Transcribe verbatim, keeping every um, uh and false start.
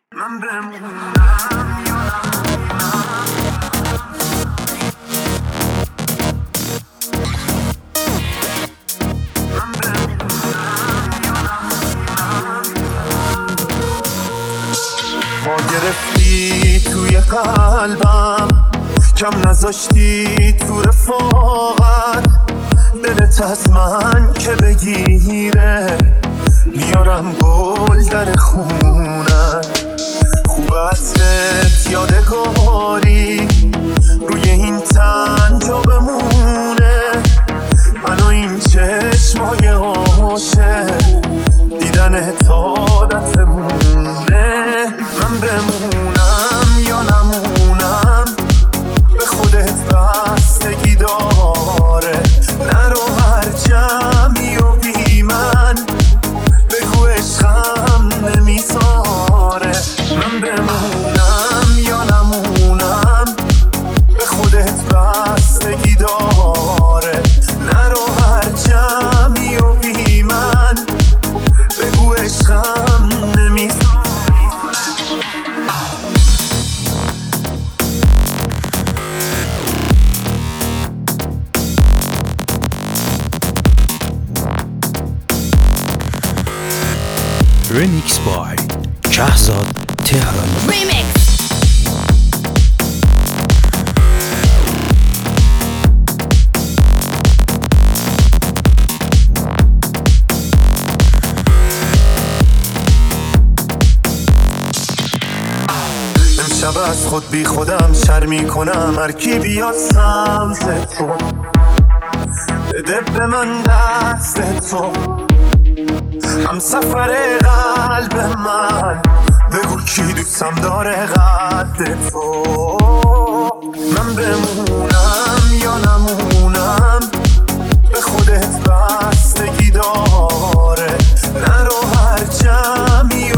من بمونم یا ما گرفتی توی قلبم، کم نذاشتی تو رفاقت، دلت از من که بگیره میارم گل در خونت. خوب عطرت یادگاری روی این تن جا بمونه، من و این چشمای عاشق دیدن عادتمونه. من بمونم یا نمونم به خودت بستگی داره، نرو هر جمعی و بی من بگو عشقم نمیذاره. من بمونم یا نمونم به خودت بستگی داره، نرو هر جمعی و بی من بگو عشقم نمیذاره. Remix by Shahzad Tehrani. Remix. امشب از خود بی خودم شرمی کنم، هر کی بیاد سمت تو بده به من دست تو، هم سفر قلب من بگو کی دوستم داره قد تو. من بمونم یا نمونم به خودت بستگی داره، نرو هر جمعی